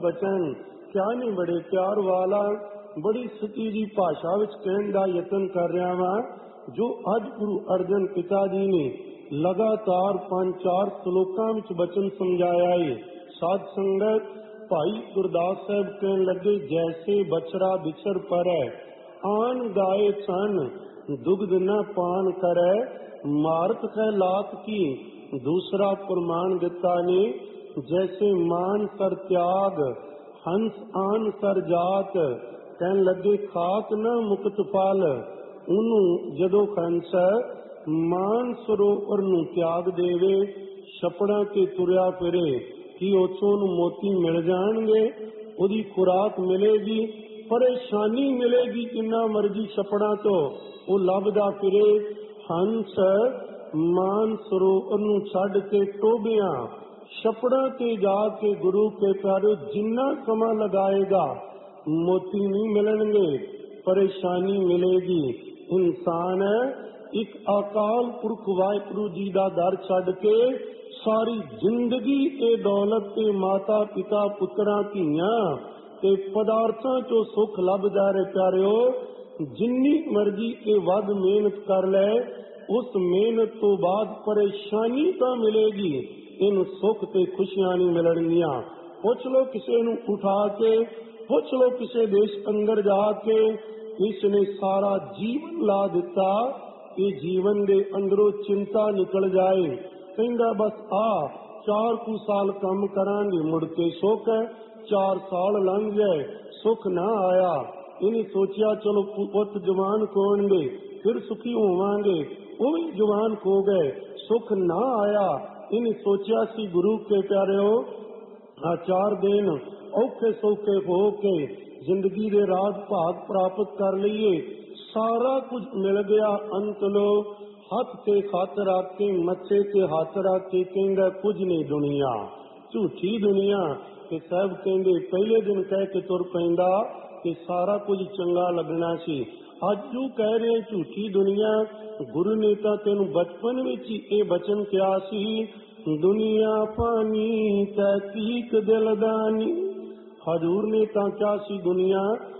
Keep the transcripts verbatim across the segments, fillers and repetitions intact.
बचन क्या नहीं बड़े प्यार वाला बड़ी सती जी भाषा विच कहण दा यतन कर रहा वां। जो अज गुरु अर्जन पिता जी ने लगातार पांच चार श्लोकां विच बचन समझाया है। साध संगत भाई गुरदास साहब कहन लगे, जैसे बछड़ा बिछड़ परै आन गाए सन दुग्ध न पान करे, मारत है लात की दूसरा प्रमाण दिता ने। जैसे मान सर त्याग हंस आन सर जात, कहन लगे खाक न मुकत पाल। उन्हों जदों हंस मान सरोवर नूं त्याग देवे, छपड़ा ते तुरिया फिरे, कि उचों नूं मोती मिल जाणगे, उहदी खुराक मिलेगी, परेशानी मिलेगी जिन्ना मर्जी छपड़ा तो वो लभदा फिरे। हंस मान सरोवर नूं छड्ड के टोबिया छपड़ा ते जाके गुरु के प्यारे जिन्ना समा लगाएगा मोती नहीं मिलणगे, परेशानी मिलेगी। इंसान एक अकाल पुरख वाहिगुरू जी दा दर छड्ड के सारी जिंदगी ते दौलत ते माता पिता पुत्रा धीआं ते पदार्थां चो सुख लभदा रहे। प्यारिओ जिन्नी मर्जी के वध मेहनत कर ले, उस मेहनत तो बाद परेशानी तो मिलेगी, इन सुख ते खुशियां नहीं मिलणगियां। पुछ लो किसी नूं उठा के, पुछ लो किसी देश अंदर जाके, इसने सारा जीवन ला दिता, ये जीवन दे अंदरों चिंता निकल जाए। कहंदा बस आ चार कु साल काम करांगे मुड़ के सुख है, चार साल लंघ गए सुख ना आया। इन्हें सोचिया चलो पुत जवान होणगे फिर सुखी होवांगे, वो भी जवान हो गए सुख ना आया। इन्हें सोचिया सी गुरु के प्यारे हो आ चार दिन औखे सौखे हो के जिंदगी दे राज भाग प्राप्त कर लीए, सारा कुछ मिल गया। अंत लो हथ ते हथ रख के मथे ते हथ रख के कहंदा कुछ नहीं दुनिया, झूठी दुनिया। ते साहब कहंदे पहले दिन कह के तुर पैंदा कि सारा कुछ चंगा लगना सी, अज जो कह रहे झूठी दुनिया। गुरु ने तो तेनू बचपन विच ही ये वचन कहा सी, दुनिया पानी तहकीक दिलदानी। हजूर ने तो क्या सी दुनिया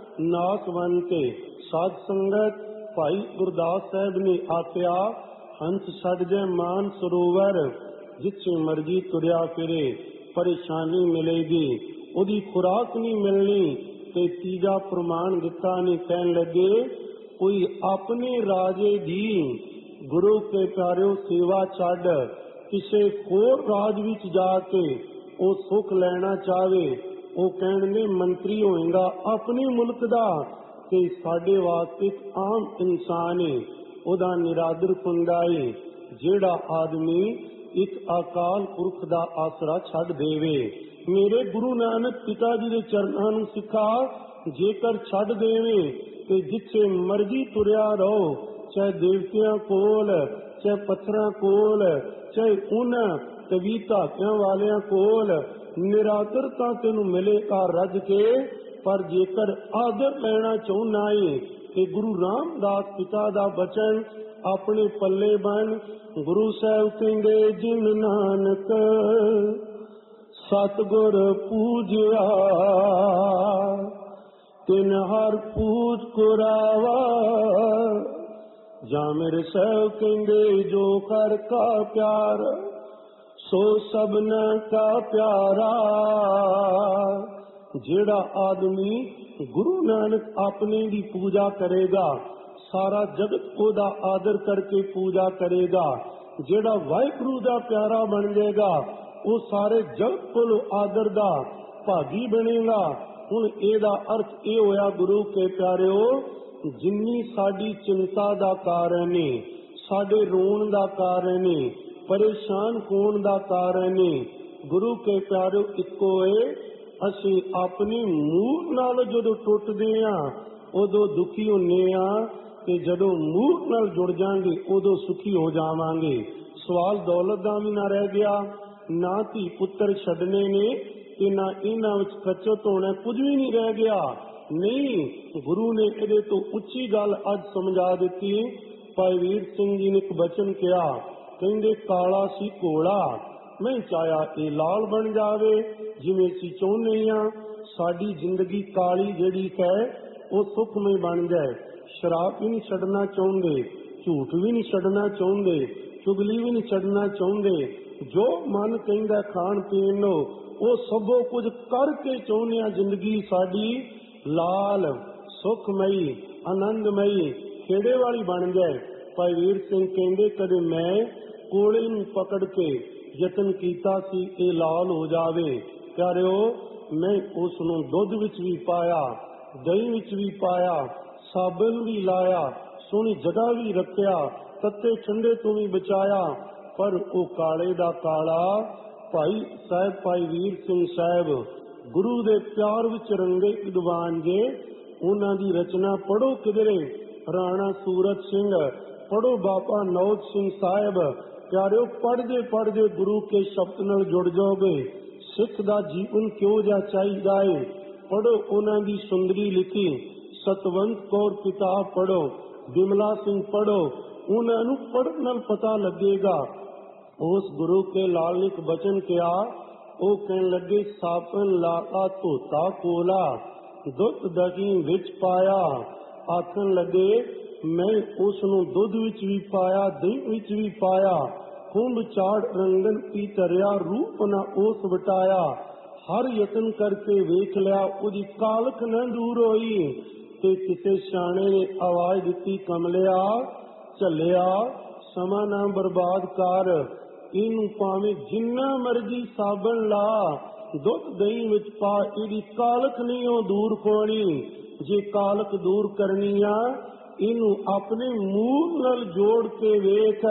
नासवंते। साध संगत भाई गुरदास साहब ने आख्या, हंस छड्ड जाए मान सरोवर, जिथे मर्जी तुरिया फिरे, परेशानी मिलेगी, उहदी खुराक नहीं मिलनी। ते तीजा प्रमाण दिता ने, कहन लगे कोई अपने राजे दी गुरु के प्यारिओ सेवा छड्ड किसी होर राज विच जाके वो सुख लेना चाहे, वो कहणगे मंत्री होएगा अपने मुल्क दा, ते साडे वास्ते आम इंसान है ओदा निरादर हुंदा है। जेड़ा आदमी एक अकाल पुरख दा आसरा छड्ड देवे। मेरे गुरु नानक पिता जी दे चरनां नूं सिखा, जेकर छड्ड देवे ते जिथे मर्जी तुरिया रहो, चाहे देवतियां कोल, चाहे पत्थरां कोल, चाहे उन्हां कविता वालियां कोल, निरादरता तेनू मिलेगा रज के। पर जेकर आदर लेना चाहुंदा है ते गुरु रामदास पिता दा बचन अपने पल्ले बन। गुरु साहब कहंदे जिन नानक सतगुर पूजिया, तिन हर पूज कुरावा। जा मेरे साहब कहंदे जो कर का प्यार सो सबना का प्यारा। जेड़ा आदमी गुरु नानक अपने की पूजा करेगा, सारा जगत ओदा आदर करके पूजा करेगा। जेड़ा वाहिगुरू दा प्यारा बन जाएगा, वो सारे जगत को आदर दा भागी बनेगा। हुण एदा अर्थ ये होया गुरु के प्यारिओ, जिन्नी साडी चिंता दा कारण ने, साडे रोण दा कारण ने, परेशान होण दा कारण ने, गुरु के प्यारिओ इक्को है। असी अपनी मूल नाल जदों टुटदे हां उदों दुखी हुंदे हां, ते जदों मूल नाल जुड़ जांगे उदों सुखी हो जावांगे। सवाल दौलत दा भी ना रह गया, ना धी पुत्र छड्डने ने, ते ना इन्हां विच खचत होना, कुछ भी नहीं रह गया। नहीं, गुरु ने इहदे तो उच्ची गल अज समझा दित्ती। भाई वीर सिंह जी ने एक बचन कहा, कहंदे काला सी घोड़ा ਮੈਂ ਚਾਹਿਆ ਇਹ ਲਾਲ ਬਣ ਜਾਵੇ ਜਿਵੇਂ ਅਸੀਂ ਚਾਹੁੰਦੇ ਹਾਂ। ਸਾਡੀ ਜ਼ਿੰਦਗੀ ਕਾਲੀ ਜਿਹੜੀ ਹੈ ਉਹ ਸੁਖਮਈ ਬਣ ਜਾਏ। ਸ਼ਰਾਬ ਵੀ ਨਹੀਂ ਛੱਡਣਾ ਚਾਹੁੰਦੇ, ਝੂਠ ਵੀ ਨਹੀਂ ਛੱਡਣਾ ਚਾਹੁੰਦੇ, ਚੁਗਲੀ ਵੀ ਨਹੀਂ ਛੱਡਣਾ ਚਾਹੁੰਦੇ। ਜੋ ਮਨ ਕਹਿੰਦਾ ਖਾਣ ਪੀਣ ਨੂੰ ਉਹ ਸਭੋ ਕੁਝ ਕਰਕੇ ਚਾਹੁੰਦੇ ਹਾਂ ਜ਼ਿੰਦਗੀ ਸਾਡੀ ਲਾਲ ਸੁਖਮਈ ਆਨੰਦਮਈ ਖੇੜੇ ਵਾਲੀ ਬਣ ਜਾਏ। ਭਾਈ ਵੀਰ ਸਿੰਘ ਕਹਿੰਦੇ ਕਦੇ ਮੈਂ ਕੋਲੇ ਨੂੰ ਪਕੜ ਕੇ ਯਤਨ ਕੀਤਾ ਸੀ ਇਹ ਲਾਲ ਹੋ ਜਾਵੇ। ਪਿਆਰਿਓ, ਮੈਂ ਉਸ ਨੂੰ ਦੁੱਧ ਵਿੱਚ ਵੀ ਪਾਇਆ, ਦਹੀਂ ਵਿੱਚ ਵੀ ਪਾਇਆ, ਸਾਬਣ ਵੀ ਲਾਇਆ, ਸੋਹਣੀ ਜਗ੍ਹਾ ਵੀ ਰੱਖਿਆ, ਤੱਤੇ ਠੰਡੇ ਤੋਂ ਵੀ ਬਚਾਇਆ, ਪਰ ਉਹ ਕਾਲੇ ਦਾ ਕਾਲਾ। ਭਾਈ ਸਾਹਿਬ ਭਾਈ ਵੀਰ ਸਿੰਘ ਸਾਹਿਬ ਗੁਰੂ ਦੇ ਪਿਆਰ ਵਿੱਚ ਰੰਗੇ ਵਿਦਵਾਨ ਜੇ। ਉਹਨਾਂ ਦੀ ਰਚਨਾ ਪੜੋ ਕਿਧਰੇ, ਰਾਣਾ ਸੂਰਤ ਸਿੰਘ, ਪੜੋ ਬਾਬਾ ਨੌਜ ਸਿੰਘ ਸਾਹਿਬ। ਪਿਆਰਿਓ, ਪੜ੍ਹਦੇ ਪੜ੍ਹਦੇ ਗੁਰੂ ਕੇ ਸ਼ਬਦ ਨਾਲ ਜੁੜ ਜਾਓਗੇ। ਸਿੱਖ ਦਾ ਜੀਵਨ ਕਿਉਂ ਜਿਹਾ ਚਾਹੀਦਾ ਏ, ਪੜੋ ਉਹਨਾਂ ਦੀ ਸੁੰਦਰੀ ਲਿਖੀ ਸਤਵੰਤ ਕੌਰ ਕਿਤਾਬ ਪੜੋ, ਬਿਮਲਾ ਸਿੰਘ ਪੜੋ, ਉਹਨਾਂ ਨੂੰ ਪੜ੍ਹਨ ਨਾਲ ਪਤਾ ਲੱਗੇਗਾ। ਉਸ ਗੁਰੂ ਕੇ ਲਾਲ ਨੇ ਇੱਕ ਬਚਨ ਕਿਹਾ, ਉਹ ਕਹਿਣ ਲੱਗੇ ਸਾਬਨ ਲਾਲਾ ਧੋਤਾ ਕੋਲਾ, ਦੁੱਧ ਦਹੀਂ ਵਿੱਚ ਪਾਇਆ। ਆਖਣ ਲੱਗੇ ਮੈਂ ਉਸ ਨੂੰ ਦੁੱਧ ਵਿੱਚ ਵੀ ਪਾਇਆ, ਦਹੀਂ ਵਿੱਚ ਵੀ ਪਾਇਆ, ਖੁੰਭ ਚਾੜ ਰੰਗਨ ਪੀ ਧਰਿਆ, ਰੂਪ ਨਾ ਉਸ ਵਟਾਇਆ। ਹਰ ਯਤਨ ਕਰਕੇ ਵੇਖ ਲਿਆ ਉਹਦੀ ਕਾਲਖ ਨਾ ਦੂਰ ਹੋਈ। ਤੇ ਕਿਸੇ ਸਿਆਣੇ ਨੇ ਆਵਾਜ਼ ਦਿੱਤੀ, ਕਮਲਿਆ ਝੱਲਿਆ ਸਮਾਂ ਨਾ ਬਰਬਾਦ ਕਰ, ਇਹਨੂੰ ਭਾਵੇਂ ਜਿੰਨਾ ਮਰਜੀ ਸਾਬਣ ਲਾ, ਦੁੱਧ ਦਹੀਂ ਵਿੱਚ ਪਾ, ਇਹਦੀ ਕਾਲਖ ਨਹੀਂ ਉਹ ਦੂਰ ਹੋਣੀ। ਜੇ ਕਾਲਖ ਦੂਰ ਕਰਨੀ ਆ ਇਹਨੂੰ ਆਪਣੇ ਮੂਲ ਨਾਲ ਜੋੜ ਕੇ ਵੇਖ,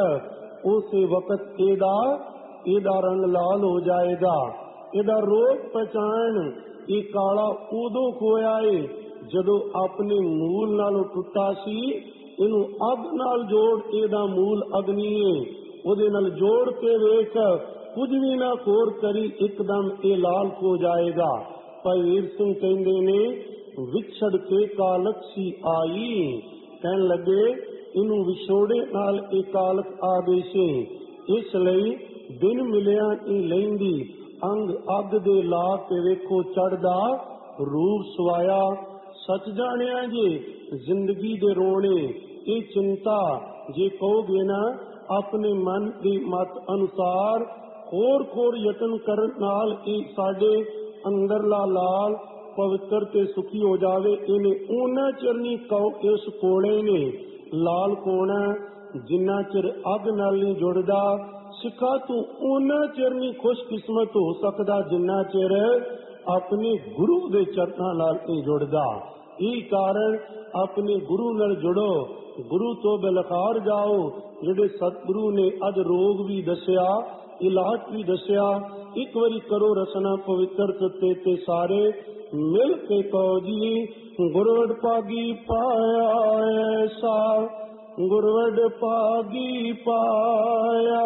ਉਸੇ ਵਕਤ ਇਹਦਾ ਇਹਦਾ ਰੰਗ ਲਾਲ ਹੋ ਜਾਏਗਾ। ਇਹਦਾ ਰੋਗ ਪਛਾਣ ਇਹ ਕਾਲਾ ਉਦੋਂ ਹੋਇਆ ਏ ਜਦੋਂ ਆਪਣੇ ਮੂਲ ਨਾਲੋਂ ਟੁੱਟਾ ਸੀ। ਇਹਨੂੰ ਅੱਗ ਨਾਲ ਜੋੜ, ਇਹਦਾ ਮੂਲ ਅਗਨੀ ਏ, ਉਹਦੇ ਨਾਲ ਜੋੜ ਕੇ ਵੇਖ, ਕੁਝ ਵੀ ਨਾ ਹੋਰ ਕਰੀ, ਇੱਕਦਮ ਇਹ ਲਾਲ ਹੋ ਜਾਏਗਾ। ਭਾਈ ਵੀਰ ਸਿੰਘ ਕਹਿੰਦੇ ਨੇ ਵਿਛੜ ਕੇ ਕਾਲਖ ਸੀ ਆਈ, ਕਹਿਣ ਲੱਗੇ ਇਹਨੂੰ ਵਿਛੋੜੇ ਨਾਲ ਇਹ ਕਾਲਖ ਆ ਗਈ ਸੀ। ਇਸ ਲਈ ਬਿਨ ਮਿਲਿਆ ਇਹ ਲੈਂਦੀ, ਅੰਗ ਅੱਗ ਦੇ ਲਾ ਕੇ ਵੇਖੋ ਚੜਦਾ ਰੂਪ ਸਵਾਇਆ। ਸੱਚ ਜਾਣਿਆ ਜੇ ਜ਼ਿੰਦਗੀ ਦੇ ਰੋਣੇ ਇਹ ਚਿੰਤਾ, ਜੇ ਕਹੋਗੇ ਨਾ ਆਪਣੇ ਮਨ ਦੀ ਮਤ ਅਨੁਸਾਰ ਹੋਰ ਹੋਰ ਯਤਨ ਕਰਨ ਨਾਲ ਇਹ ਸਾਡੇ ਅੰਦਰਲਾ ਲਾਲ ਪਵਿੱਤਰ ਤੇ ਸੁਖੀ ਹੋ ਜਾਵੇ। ਇਹਨੇ ਉਹਨਾਂ ਚਿਰ ਨਹੀਂ ਕਹੋ ਇਸ ਕੋਲੇ ਨੇ ਲਾਲ ਕੋਣਾ ਜਿੰਨਾ ਚਿਰ ਅੱਗ ਨਾਲ ਨਹੀਂ ਜੁੜਦਾ। ਸਿੱਖਾ ਤੂੰ ਉਹਨਾਂ ਚਿਰ ਨਹੀਂ ਖੁਸ਼ਕਿਸਮਤ ਹੋ ਸਕਦਾ ਜਿੰਨਾ ਚਿਰ ਆਪਣੇ ਗੁਰੂ ਦੇ ਚਰਨਾਂ ਨਾਲ ਨਹੀਂ ਜੁੜਦਾ। ਇਹ ਕਾਰਨ ਆਪਣੇ ਗੁਰੂ ਨਾਲ ਜੁੜੋ, ਗੁਰੂ ਤੋਂ ਬਿਲਖਾਰ ਜਾਓ। ਜਿਹੜੇ ਸਤਿਗੁਰੂ ਨੇ ਅੱਜ ਰੋਗ ਵੀ ਦੱਸਿਆ, ਇਲਾਜ ਵੀ ਦੱਸਿਆ, ਇੱਕ ਵਾਰੀ ਕਰੋ ਰਸਨਾ ਪਵਿੱਤਰ ਤੇ ਤੇ ਸਾਰੇ ਮਿਲ ਕੇ ਕਹੋ ਜੀ, ਗੁਰਵਡ ਪਾਗੀ ਪਾਇਆ ਐਸਾ, ਗੁਰਵਡ ਪਾਗੀ ਪਾਇਆ,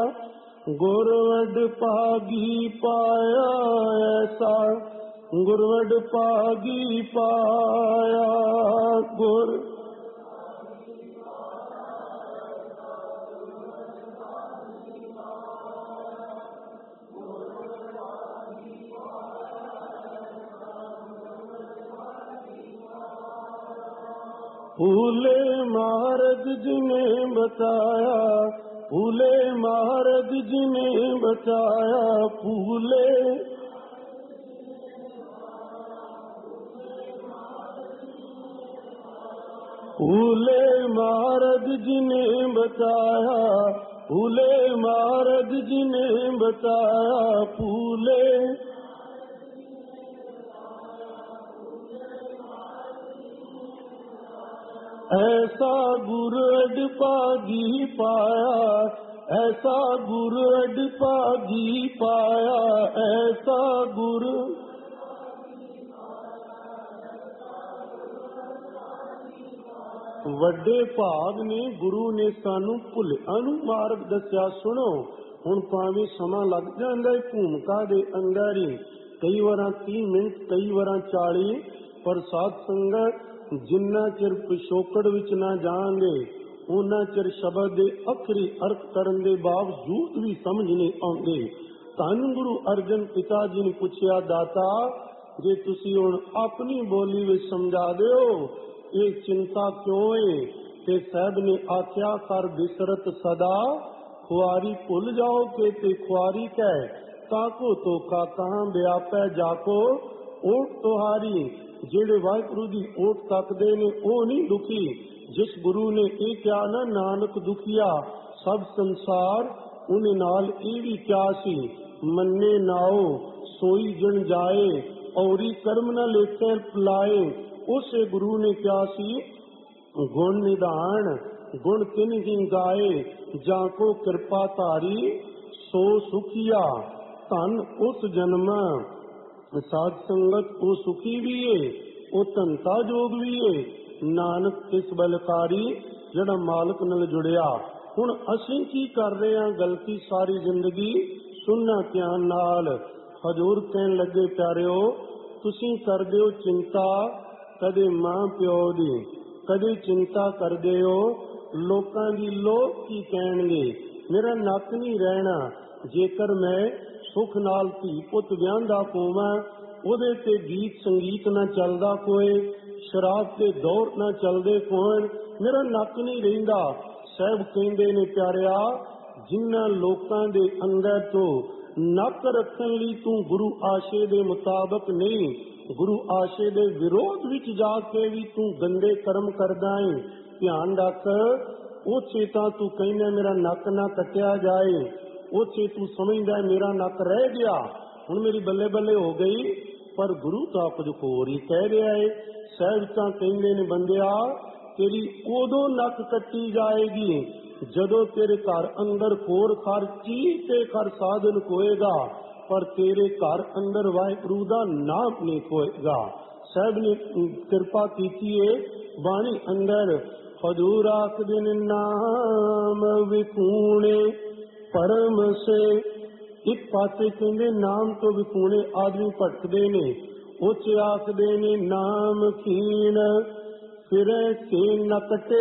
ਗੁਰਵਡ ਪਾਗੀ ਪਾਇਆ ਐਸਾ, ਗੁਰਵਡ ਪਾਗੀ ਪਾਇਆ। ਗੁਰ फूले महाराज जी ने बताया, फूले महाराज जी ने बताया, फूले फूले महाराज जी ने बताया, फूले महाराज जी ने बताया, फूले ऐसा गुरु अड पागी पाया, ऐसा गुरु अड पागी पाया, ऐसा गुरु ਵੱਡੇ ਭਾਗ ਨੇ ਗੁਰੂ ਨੇ ਸਾਨੂੰ ਭੁੱਲਿਆਂ ਨੂੰ ਮਾਰਗ ਦੱਸਿਆ। ਸੁਣੋ ਹੁਣ ਭਾਵੇਂ ਸਮਾਂ ਲੱਗ ਜਾਂਦਾ ਹੈ ਭੂਮਿਕਾ ਦੇ ਅੰਦਰ ਹੀ, ਕਈ ਵਾਰਾਂ ਤੀਹ ਮਿੰਟ, ਕਈ ਵਾਰਾਂ ਚਾਲੀ, ਪਰ ਸਾਧ ਸੰਗਤ ਜਿੰਨਾ ਚਿਰ ਪਿਛੋਕੜ ਵਿੱਚ ਨਾ ਜਾਣਗੇ ਉਹਨਾਂ ਚਿਰ ਸ਼ਬਦ ਦੇ ਅਖਰੀ ਅਰਥ ਕਰਨ ਦੇ ਬਾਵਜੂਦ ਵੀ ਸਮਝ ਨਹੀਂ ਆਉਂਦੇ। ਧੰਨ ਗੁਰੂ ਅਰਜਨ ਪਿਤਾ ਜੀ ਨੇ ਪੁੱਛਿਆ, ਦਾਤਾ ਜੇ ਤੁਸੀਂ ਹੁਣ ਆਪਣੀ ਬੋਲੀ ਵਿੱਚ ਸਮਝਾ ਦਿਓ ਇਹ ਚਿੰਤਾ ਕਿਉਂ ਏ? ਤੇ ਸਾਹਿਬ ਨੇ ਆਖਿਆ, ਕਰ ਬਿਸਰਤ ਸਦਾ ਖੁਆਰੀ ਭੁੱਲ ਜਾਓ ਕਿ ਤੇ ਖੁਆਰੀ ਕਹਿ, ਤਾਕੋ ਤੋਕਾ ਕਹਾਂ ਵਿਆਪੈ ਜਾਕੋ ਓਟ ਤੁਹਾਰੀ। ਜਿਹੜੇ ਵਾਹਿਗੁਰੂ ਦੀ ਓਟ ਤੱਕਦੇ ਨੇ ਉਹ ਨਹੀਂ ਦੁਖੀ। ਜਿਸ ਗੁਰੂ ਨੇ ਇਹ ਕਿਹਾ ਨਾ, ਨਾਨਕ ਦੁਖੀਆ ਸਭ ਸੰਸਾਰ, ਉਹਨੇ ਨਾਲ ਇਹ ਵੀ ਕਿਹਾ ਸੀ, ਮੰਨੇ ਨਾਓ ਸੋਈ ਜਨ ਜਾਏ, ਔਰੀ ਕਰਮ ਨਾ ਲੇਖੇ ਪਲਾਏ। ਉਸੇ ਗੁਰੂ ਨੇ ਕਿਹਾ ਸੀ, ਗੁਣ ਨਿਧਾਨ ਗੁਣ ਤਿਨ ਹੀ ਗਾਏ, ਜਾਂ ਕੋ ਕਿਰਪਾ ਧਾਰੀ ਸੋ ਸੁਖੀਆ। ਧਨ ਉਸ ਜਨਮ ਸਾਧ ਸੰਗਤ ਉਹ ਸੁਖੀ ਵੀ ਏ, ਉਹ ਧੰਤਾ ਜੋਗ ਵੀ ਏ। ਨਾਨਕ ਕਿਸ ਬਲਕਾਰੀ ਜਿਹੜਾ ਮਾਲਕ ਨਾਲ ਜੁੜਿਆ। ਹੁਣ ਅਸੀਂ ਕੀ ਕਰ ਰਹੇ ਹਾਂ ਗਲਤੀ ਸਾਰੀ ਜ਼ਿੰਦਗੀ? ਸੁਣਨਾ ਧਿਆਨ ਨਾਲ। ਹਜ਼ੂਰ ਕਹਿਣ ਲੱਗੇ, ਪਿਆਰਿਓ ਤੁਸੀਂ ਕਰਦੇ ਹੋ ਚਿੰਤਾ ਕਦੇ ਮਾਂ ਪਿਓ ਦੀ, ਕਦੇ ਚਿੰਤਾ ਕਰਦੇ ਹੋ ਲੋਕਾਂ ਦੀ, ਲੋਕ ਕੀ ਕਹਿਣਗੇ, ਮੇਰਾ ਨੱਕ ਨਹੀਂ ਰਹਿਣਾ। ਜੇਕਰ ਮੈਂ ਸੁਖ ਨਾਲ ਧੀ ਪੁੱਤ ਵਿਆਹੁੰਦਾ ਹੋਵਾਂ, ਉਹਦੇ ਤੇ ਗੀਤ ਸੰਗੀਤ ਨਾ ਚੱਲਦਾ ਕੋਏ, ਸ਼ਰਾਬ ਤੇ ਦੌਰ ਨਾ ਚੱਲਦੇ ਹੋਣ, ਮੇਰਾ ਨੱਕ ਨਹੀਂ ਰਹਿੰਦਾ। ਸਾਹਿਬ ਕਹਿੰਦੇ ਨੇ, ਪਿਆਰਿਆ ਜਿਨ੍ਹਾਂ ਲੋਕਾਂ ਦੇ ਅੰਦਰ ਤੋਂ ਨੱਕ ਰੱਖਣ ਲਈ ਤੂੰ ਗੁਰੂ ਆਸ਼ੇ ਦੇ ਮੁਤਾਬਕ ਨਹੀਂ, ਗੁਰੂ ਆਸ਼ੇ ਦੇ ਵਿਰੋਧ ਵਿੱਚ ਜਾ ਕੇ ਵੀ ਤੂੰ ਗੰਦੇ ਕਰਮ ਕਰਦਾ ਹੈ, ਧਿਆਨ ਰੱਖ। ਉੱਥੇ ਤਾਂ ਤੂੰ ਕਹਿੰਦਾ ਮੇਰਾ ਨੱਕ ਨਾ ਕੱਟਿਆ ਜਾਏ, ਉੱਥੇ ਤੂੰ ਸਮਝਦਾ ਮੇਰਾ ਨੱਕ ਰਹਿ ਗਿਆ, ਹੁਣ ਮੇਰੀ ਬੱਲੇ ਬੱਲੇ ਹੋ ਗਈ, ਪਰ ਗੁਰੂ ਤਾਂ ਕੁਝ ਹੋਰ ਹੀ ਕਹਿ ਰਿਹਾ ਹੈ। ਸਾਹਿਬ ਤਾਂ ਕਹਿੰਦੇ ਨੇ, ਬੰਦਿਆ ਤੇਰੀ ਉਦੋਂ ਨੱਕ ਕੱਟੀ ਜਾਏਗੀ ਜਦੋਂ ਤੇਰੇ ਘਰ ਅੰਦਰ ਖੋਰ ਖਰਚੀ ਤੇ ਖਰ ਸਾਧਨ ਹੋਏਗਾ, ਪਰ ਤੇਰੇ ਘਰ ਅੰਦਰ ਵਾਹਿਗੁਰੂ ਦਾ ਨਾਮ ਨਹੀਂ ਹੋਏਗਾ। ਸਾਹਿਬ ਨੇ ਕਿਰਪਾ ਕੀਤੀ ਹੈ ਬਾਣੀ ਅੰਦਰ, ਹਜ਼ੂਰ ਆਖਦੇ ਨੇ ਨਾਮ ਵਿਖੂਣੇ ਪਰਮ ਸੇ। ਇੱਕ ਪਾਸੇ ਕਹਿੰਦੇ ਨਾਮ ਤੋਂ ਵਿਖੂਣੇ ਆਦਮੀ ਭਟਕਦੇ ਨੇ, ਉਹ ਚ ਆਖਦੇ ਨੇ ਨਾਮ ਖੀਣ ਫਿਰੇ ਸੇ ਨ ਕਟੇ।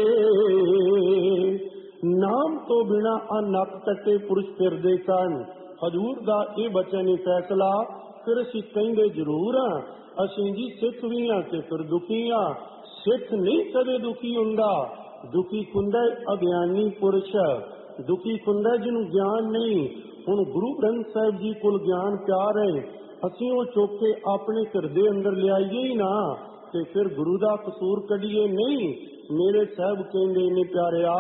ਨਾਮ ਤੋਂ ਬਿਨਾ ਆ ਨੱਕ ਕੱਟੇ ਪੁਰਸ਼ ਫਿਰਦੇ ਸਨ। ਹਜ਼ੂਰ ਦਾ ਇਹ ਬਚਨ ਹੀ ਫੈਸਲਾ। ਫਿਰ ਅਸੀਂ ਕਹਿੰਦੇ ਜ਼ਰੂਰ ਹਾਂ, ਅਸੀਂ ਜੀ ਸਿੱਖ ਵੀ ਹਾਂ ਤੇ ਫਿਰ ਦੁਖੀ ਹਾਂ। ਸਿੱਖ ਨਹੀਂ ਕਦੇ ਦੁਖੀ ਹੁੰਦਾ, ਦੁਖੀ ਹੁੰਦਾ ਅਗਿਆਨੀ ਪੁਰਸ਼, ਦੁਖੀ ਹੁੰਦਾ ਜਿਹਨੂੰ ਗਿਆਨ ਨਹੀਂ। ਹੁਣ ਗੁਰੂ ਗ੍ਰੰਥ ਸਾਹਿਬ ਜੀ ਕੋਲ ਗਿਆਨ ਪਿਆਰ ਹੈ, ਅਸੀਂ ਉਹ ਚੁੱਕ ਕੇ ਆਪਣੇ ਘਰ ਦੇ ਅੰਦਰ ਲਿਆਈਏ ਹੀ ਨਾ, ਤੇ ਫਿਰ ਗੁਰੂ ਦਾ ਕਸੂਰ ਕੱਢੀਏ ਨਹੀਂ। ਮੇਰੇ ਸਾਹਿਬ ਕਹਿੰਦੇ ਨੇ, ਪਿਆਰਿਆ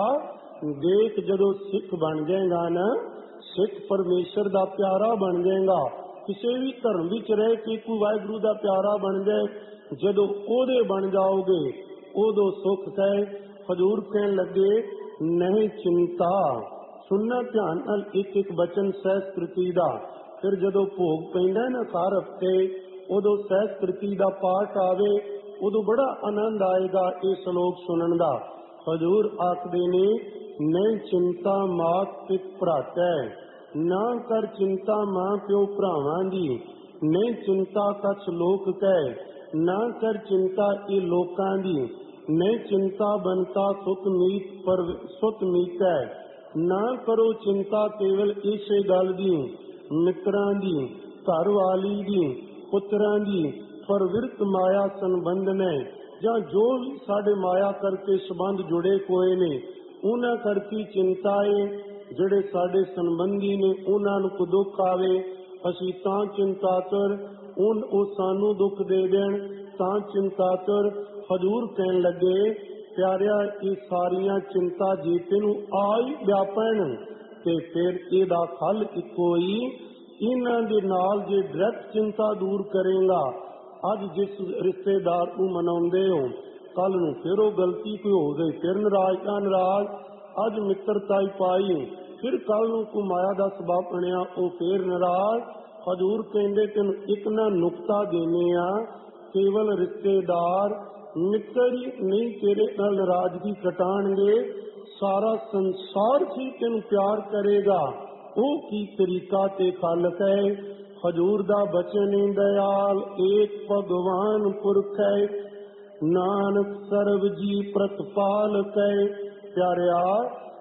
ਦੇਖ ਜਦੋਂ ਸਿੱਖ ਬਣ ਜਾਏਗਾ ਨਾ, ਸਿੱਖ ਪਰਮੇਸ਼ਰ ਦਾ ਪਿਆਰਾ ਬਣ ਜਾਏਗਾ। ਕਿਸੇ ਵੀ ਧਰਮ ਵਿੱਚ ਰਹਿ ਕੇ ਕੋਈ ਵਾਹਿਗੁਰੂ ਦਾ ਪਿਆਰਾ ਬਣ ਜਾਏ, ਜਦੋਂ ਉਹਦੇ ਬਣ ਜਾਓਗੇ ਉਦੋਂ ਸੁੱਖ ਹੈ। ਹਜ਼ੂਰ ਕਹਿਣ ਲੱਗੇ, ਨਹੀਂ ਚਿੰਤਾ। ਸੁਣਨਾ ਧਿਆਨ ਨਾਲ ਇੱਕ ਇੱਕ ਬਚਨ ਸਹਿਜ ਕ੍ਰਿਤੀ ਦਾ। ਫਿਰ ਜਦੋਂ ਭੋਗ ਪੈਂਦਾ ਨਾ ਹਰ ਹਫ਼ਤੇ, ਉਦੋਂ ਸਹਿਜ ਕ੍ਰਿਤੀ ਦਾ ਪਾਠ ਆਵੇ, ਉਦੋਂ ਬੜਾ ਆਨੰਦ ਆਏਗਾ ਇਹ ਸ਼ਲੋਕ ਸੁਣਨ ਦਾ। ਹਜ਼ੂਰ ਆਖਦੇ ਨੇ, ਨਹੀਂ ਚਿੰਤਾ ਮਾਤ ਪਿਤ ਭਰਾਤੈ, ਨਾ ਕਰ ਚਿੰਤਾ ਮਾਂ ਪਿਓ ਭਰਾਵਾਂ ਦੀ। ਨਹੀਂ ਚਿੰਤਾ ਕਛ ਲੋਕ ਕਹਿ, ਨਾ ਕਰ ਚਿੰਤਾ ਇਹ ਲੋਕਾਂ ਦੀ। ਨਹੀਂ ਚਿੰਤਾ ਬਨਤਾ ਸੁਖ ਮੀਤ ਪਰ ਸੁਤ ਮੀਤੈ, ਨਾ ਕਰੋ ਚਿੰਤਾ ਕੇਵਲ ਇਸੇ ਗੱਲ ਦੀ, ਮਿੱਤਰਾਂ ਦੀ, ਘਰ ਵਾਲੀ ਦੀ, ਪੁੱਤਰਾਂ ਦੀ, ਪਰ ਵਿਰਤ ਮਾਇਆ ਸੰਬੰਧ ਨੇ, ਜਾਂ ਜੋ ਵੀ ਸਾਡੇ ਮਾਇਆ ਕਰਕੇ ਸੰਬੰਧ ਜੁੜੇ ਹੋਏ ਨੇ, ਉਹਨਾਂ ਕਰਕੇ ਚਿੰਤਾ ਏ। ਜਿਹੜੇ ਸਾਡੇ ਸੰਬੰਧੀ ਨੇ ਉਹਨਾਂ ਨੂੰ ਕੋ ਦੁੱਖ ਆਵੇ, ਅਸੀਂ ਤਾਂ ਚਿੰਤਾਤੁਰ, ਉਹ ਸਾਨੂੰ ਦੁੱਖ ਦੇ ਦੇਣ ਤਾਂ ਚਿੰਤਾਤੁਰ। ਹਜ਼ੂਰ ਕਹਿਣ ਲੱਗੇ, ਪਿਆਰਿਆ ਇਹ ਸਾਰੀਆਂ ਚਿੰਤਾ ਜੇ ਤੈਨੂੰ ਆਈ ਵਿਆਪਣ, ਤੇ ਫਿਰ ਇਹਦਾ ਹੱਲ ਇੱਕੋ ਹੀ, ਇਹਨਾਂ ਦੇ ਨਾਲ ਜੇ ਡਾਇਰੈਕਟ ਚਿੰਤਾ ਦੂਰ ਕਰੇਗਾ। ਅੱਜ ਜਿਸ ਰਿਸ਼ਤੇਦਾਰ ਨੂੰ ਮਨਾਉਂਦੇ ਹੋ, ਕੱਲ ਨੂੰ ਫਿਰ ਉਹ ਗਲਤੀ ਕੋਈ ਹੋ ਗਈ, ਫਿਰ ਨਾਰਾਜ਼ ਦਾ ਨਾਰਾਜ਼, ਅੱਜ ਮਿੱਤਰਤਾ ਹੀ ਪਾਈ, ਫਿਰ ਕੱਲ ਨੂੰ ਕੋਈ ਮਾਇਆ ਦਾ ਸਬਬ ਬਣਿਆ, ਉਹ ਫਿਰ ਨਾਰਾਜ਼। ਹਜ਼ੂਰ ਕਹਿੰਦੇ ਤੈਨੂੰ ਇੱਕ ਨਾ ਨੁਕਤਾ ਦੇਣੇ ਆ, ਕੇਵਲ ਰਿਸ਼ਤੇਦਾਰ ਮਿੱਤਰ ਹੀ ਨਹੀਂ ਤੇਰੇ ਨਾਲ ਨਾਰਾਜ਼ਗੀ ਕਟਾਣਗੇ, ਸਾਰਾ ਸੰਸਾਰ ਹੀ ਤੈਨੂੰ ਪਿਆਰ ਕਰੇਗਾ। ਉਹ ਕੀ ਤਰੀਕਾ ਤੇ ਖਾਲਕ ਹੈ। ਹਜ਼ੂਰ ਦਾ ਬਚਨ, ਦਇਆਲ ਏਕ ਭਗਵਾਨ ਪੁਰਖ ਹੈ, ਨਾਨਕ ਸਰਬ ਜੀ ਪ੍ਰਤਪਾਲਕ ਹੈ। ਪਿਆਰਿਆ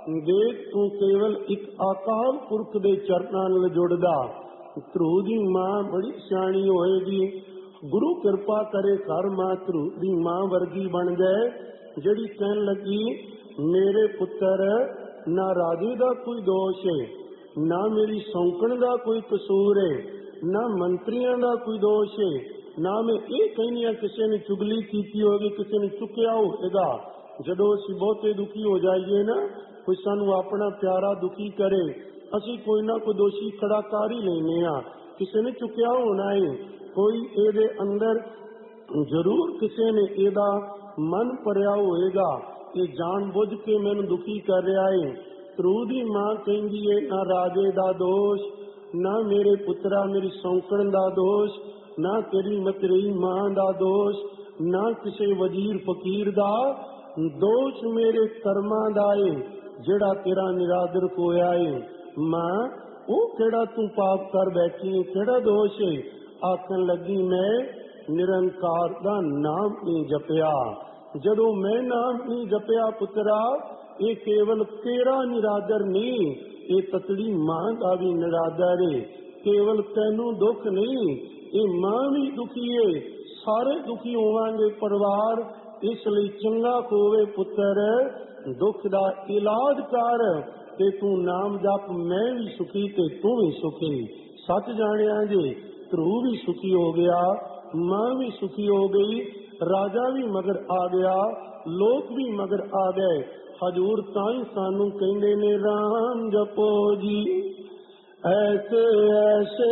ਦੇਖ ਤੂੰ ਕੇਵਲ ਇੱਕ ਅਕਾਲ ਪੁਰਖ ਦੇ ਚਰਨਾਂ ਨਾਲ ਜੁੜਦਾ। ਧਰੂ ਦੀ ਮਾਂ ਬੜੀ ਸਿਆਣੀ ਹੋਏਗੀ, ਗੁਰੂ ਕਿਰਪਾ ਕਰੇ ਘਰ ਮਾਂ ਧਰੂ ਦੀ ਮਾਂ ਵਰਗੀ ਬਣ ਜਾਏ, ਜਿਹੜੀ ਕਹਿਣ ਲੱਗੀ ਮੇਰੇ ਪੁੱਤਰ ਨਾ ਰਾਜੇ ਦਾ ਕੋਈ ਦੋਸ਼ ਹੈ, ਨਾ ਮੇਰੀ ਸੌਂਕਣ ਦਾ ਕੋਈ ਕਸੂਰ ਹੈ, ਨਾ ਮੰਤਰੀਆਂ ਦਾ ਕੋਈ ਦੋਸ਼ ਹੈ, ਨਾ ਮੈਂ ਇਹ ਕਹਿੰਦੀ ਹਾਂ ਕਿਸੇ ਨੇ ਚੁਗਲੀ ਕੀਤੀ ਹੋਵੇਗੀ, ਕਿਸੇ ਨੇ ਚੁੱਕਿਆ ਹੋਵੇਗਾ। ਜਦੋਂ ਅਸੀਂ ਬਹੁਤੇ ਦੁਖੀ ਹੋ ਜਾਈਏ ਨਾ, ਕੋਈ ਸਾਨੂੰ ਆਪਣਾ ਪਿਆਰਾ ਦੁਖੀ ਕਰੇ, ਅਸੀਂ ਕੋਈ ਨਾ ਕੋਈ ਦੋਸ਼ੀ ਖੜਾ ਕਰ ਹੀ ਲੈਂਦੇ ਹਾਂ, ਕਿਸੇ ਨੇ ਚੁੱਕਿਆ ਹੋਣਾ ਹੈ, ਕੋਈ ਇਹਦੇ ਅੰਦਰ ਜ਼ਰੂਰ ਕਿਸੇ ਨੇ ਇਹਦਾ ਮਨ ਭਰਿਆ ਹੋਏਗਾ, ਇਹ ਜਾਣ ਬੁੱਝ ਕੇ ਮੈਨੂੰ ਦੁਖੀ ਕਰ ਰਿਹਾ ਹੈ। ਧਰੂ ਦੀ ਮਾਂ ਕਹਿੰਦੀ ਹੈ ਨਾ ਰਾਜੇ ਦਾ ਦੋਸ਼, ਨਾ ਮੇਰੇ ਪੁੱਤਰਾ ਮੇਰੀ ਸੌਂਕਣ ਦਾ ਦੋਸ਼, ਨਾ ਤੇਰੀ ਮਤਰੇਈ ਮਾਂ ਦਾ ਦੋਸ਼, ਨਾ ਕਿਸੇ ਵਜ਼ੀਰ ਫਕੀਰ ਦਾ ਦੋਸ਼, ਮੇਰੇ ਕਰਮਾਂ ਦਾ ਏ ਜਿਹੜਾ ਤੇਰਾ ਨਿਰਾਦਰ ਹੋਇਆ ਏ। ਮਾਂ ਉਹ ਕਿਹੜਾ ਤੂੰ ਪਾਪ ਕਰ ਬੈਠੀ, ਕਿਹੜਾ ਦੋਸ਼ ਏ? ਆਖਣ ਲੱਗੀ ਮੈਂ ਨਿਰੰਕਾਰ ਦਾ ਨਾਮ ਨਹੀਂ ਜਪਿਆ। ਜਦੋਂ ਮੈਂ ਨਾਮ ਨਹੀਂ ਜਪਿਆ ਪੁੱਤਰਾ, ਇਹ ਕੇਵਲ ਤੇਰਾ ਨਿਰਾਦਰ ਨਹੀਂ, ਇਹ ਤਤੜੀ ਮਾਂ ਦਾ ਵੀ ਨਿਰਾਦਰ ਏ। ਕੇਵਲ ਤੈਨੂੰ ਦੁੱਖ ਨਹੀਂ, ਇਹ ਮਾਂ ਵੀ ਦੁਖੀ ਏ, ਸਾਰੇ ਦੁਖੀ ਹੋਵਾਂਗੇ ਪਰਿਵਾਰ। ਇਸ ਲਈ ਚੰਗਾ ਹੋਵੇ ਪੁੱਤਰ ਦੁੱਖ ਦਾ ਇਲਾਜ ਕਰ, ਤੇ ਤੂੰ ਨਾਮ ਜਪ, ਮੈਂ ਵੀ ਸੁਖੀ ਤੇ ਤੂੰ ਵੀ ਸੁਖੀ। ਸੱਚ ਜਾਣਿਆ ਜੇ ਧਰੂ ਵੀ ਸੁਖੀ ਹੋ ਗਿਆ, ਮਾਂ ਵੀ ਸੁਖੀ ਹੋ ਗਈ, ਰਾਜਾ ਵੀ ਮਗਰ ਆ ਗਿਆ, ਲੋਕ ਵੀ ਮਗਰ ਆ ਗਏ। ਹਜੂਰ ਤਾਂ ਹੀ ਸਾਨੂੰ ਕਹਿੰਦੇ ਨੇ ਰਾਮ ਜਪੋ ਜੀ, ਐਸੇ ਐਸੇ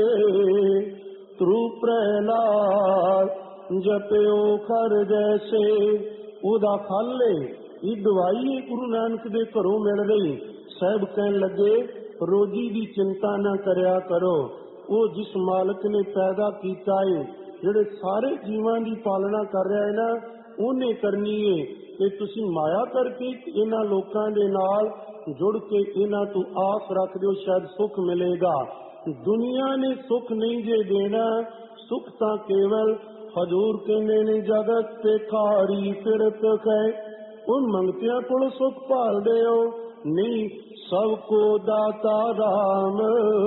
ਧਰੂ ਪ੍ਰਹਿਲਾਦ ਜਪਿਓ ਖਰ ਜੈਸੇ। ਉਹਦਾ ਫਲ ਇਹ ਦਵਾਈ ਗੁਰੂ ਨਾਨਕ ਦੇ ਘਰੋਂ ਮਿਲ ਰਹੀ। ਸਾਹਿਬ ਕਹਿਣ ਲੱਗੇ ਰੋਜੀ ਦੀ ਚਿੰਤਾ ਨਾ ਕਰਿਆ ਕਰੋ, ਉਹ ਜਿਸ ਮਾਲਕ ਨੇ ਪੈਦਾ ਕੀਤਾ ਹੈ, ਜਿਹੜੇ ਸਾਰੇ ਜੀਵਾਂ ਦੀ ਪਾਲਣਾ ਕਰ ਰਿਹਾ ਹੈ ਨਾ, ਉਹਨੇ ਕਰਨੀ ਹੈ। ਤੇ ਤੁਸੀਂ ਮਾਇਆ ਕਰਕੇ ਇਹਨਾਂ ਲੋਕਾਂ ਦੇ ਨਾਲ ਜੁੜ ਕੇ ਇਹਨਾਂ ਤੋਂ ਆਸ ਰੱਖ ਦਿਓ ਸ਼ਾਇਦ ਸੁੱਖ ਮਿਲੇਗਾ। ਦੁਨੀਆ ਨੇ ਸੁੱਖ ਨਹੀਂ ਜੇ ਦੇਣਾ, ਸੁੱਖ ਤਾਂ ਕੇਵਲ ਹਜ਼ੂਰ ਕਹਿੰਦੇ ਨੇ ਜਗਤ ਤੇ ਖਾਰੀ ਫਿਰਤ ਹੈ, ਉਹ ਮੰਗਤਿਆਂ ਕੋਲ ਸੁੱਖ ਭਾਲਦੇ ਹੋ ਨਹੀਂ। ਸਭ ਕੋ ਦਾਤਾ ਰਾਮ,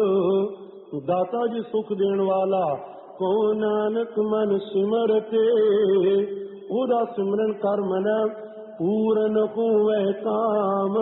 ਦਾਤਾ ਜੀ ਸੁੱਖ ਦੇਣ ਵਾਲਾ, ਕੋ ਨਾਨਕ ਮਨ ਸਿਮਰਤੇ, ਉਹਦਾ ਸਿਮਰਨ ਕਰ ਮਨ ਪੂਰਨ ਹੋਵੇ ਕਾਮ।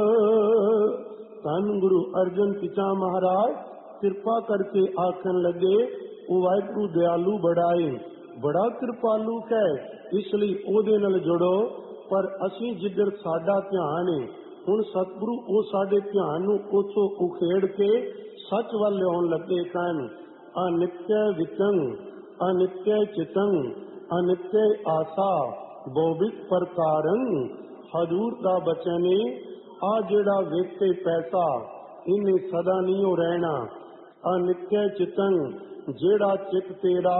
ਧੰਨ ਗੁਰੂ ਅਰਜਨ ਪਿਤਾ ਮਹਾਰਾਜ ਕਿਰਪਾ ਕਰਕੇ ਆਖਣ ਲੱਗੇ ਉਹ ਵਾਹਿਗੁਰੂ ਦਿਆਲੂ ਬੜਾ ਏ, ਬੜਾ ਕਿਰਪਾਲੂ ਹੈ, ਇਸ ਲਈ ਉਹਦੇ ਨਾਲ ਜੁੜੋ। ਪਰ ਅਸੀਂ ਜਿੱਧਰ ਸਾਡਾ ਧਿਆਨ ਹੈ, ਹੁਣ ਸਤਿਗੁਰੂ ਉਹ ਸਾਡੇ ਧਿਆਨ ਨੂੰ ਉੱਥੋਂ ਉਖੇੜ ਕੇ ਸੱਚ ਵੱਲ ਲਿਆਉਣ ਲੱਗੇ ਹਨ। ਅਨਿਤਯ ਵਿਤੰ ਅਨਿਤਯ ਚਿਤੰ ਅਨਿਤਯ ਆਸਾ ਬੋਭਿਕ ਪ੍ਰਕਾਰੰ। ਹਜ਼ੂਰ ਦਾ ਬਚਨ ਹੈ, ਆ ਜਿਹੜਾ ਵੇਖੇ ਪੈਸਾ ਇਹਨੇ ਸਦਾ ਨਹੀਂ ਹੋ ਰਹਿਣਾ। ਅਨਿਤਯ ਚਿਤੰ, ਜਿਹੜਾ ਚਿੱਤ ਤੇਰਾ